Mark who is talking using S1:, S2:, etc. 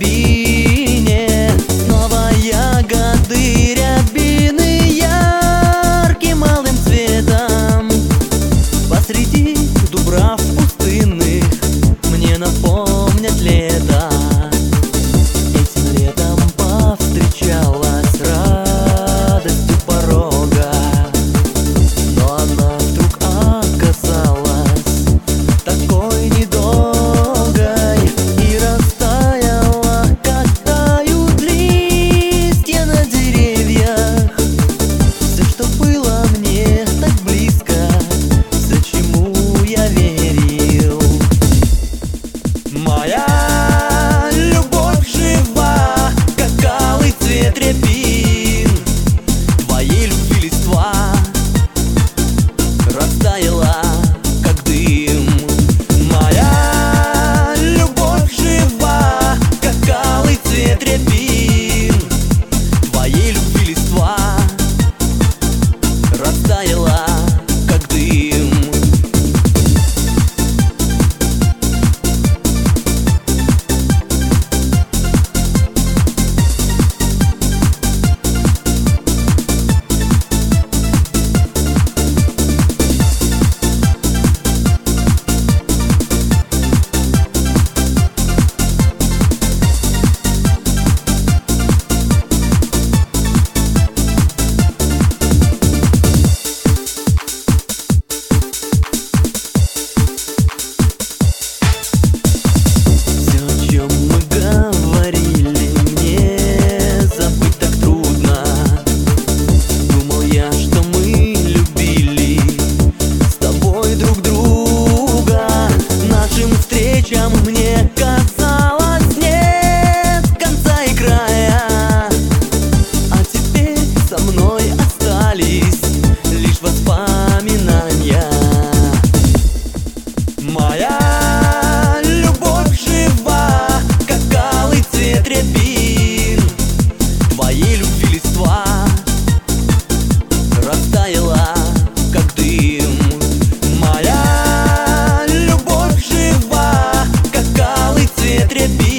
S1: рябине. Снова ягоды рябины ярким алым цветом посреди дубрав пустынных мне напомнят лето. Этим летом повстречалась радость у порога, но она вдруг оказалась такой недолгой и растаяла, как тают листья на деревьях. Все, что было мне так близко, все, чему я верил. Моя любовь жива, как алый цвет рябин. Твоей любви листва растаяла, как дым. Моя любовь жива, как алый цвет рябин. Твоей любви листва растаяла, как дым. Мне казалось, нет конца и края, а теперь со мной остались лишь воспоминания. Моя любовь жива, как алый цвет рябин. Твоей любви листва растаяла, как дым. Моя любовь жива, как алый цвет рябин.